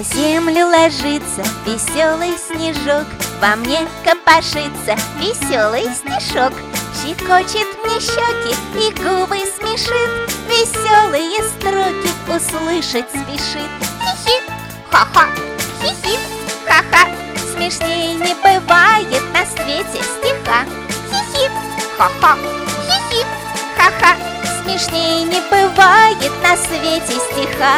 На землю ложится веселый снежок, во мне копошится веселый стишок. Щекочет мне щеки и губы смешит, веселые строки услышать спешит. Хи-хи, ха-ха, хи-хи, ха-ха, смешней не бывает на свете стиха. Хи-хи, ха-ха, хи-хи, ха-ха, смешней не бывает на свете стиха.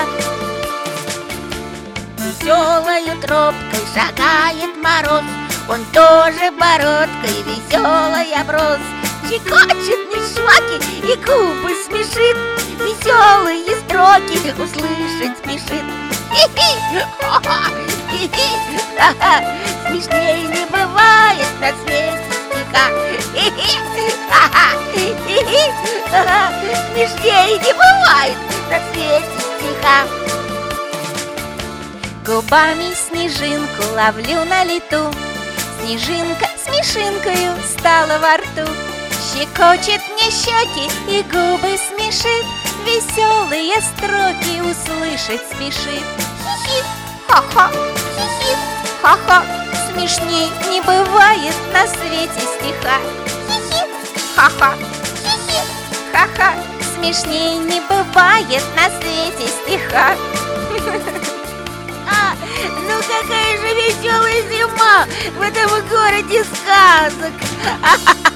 Веселою тропкой шагает мороз, он тоже бородкой веселый оброс. Щекочет мне щеки и губы смешит, веселые строки услышать спешит. Хи-хи, ха-ха, хи-хи, ха-ха, смешней не бывает на свете стиха. Хи-хи, ха-ха, хи-хи, ха-ха, смешней не бывает на свете стиха. Губами снежинку ловлю на лету, снежинка смешинкою стала во рту. Щекочет мне щеки и губы смешит, веселые строки услышать спешит. Хи-хи, ха-ха, хи-хи, ха-ха, смешней не бывает на свете стиха. Хи-хи, ха-ха, хи-хи, ха-ха, смешней не бывает на свете стиха. Ну какая же веселая зима в этом городе сказок!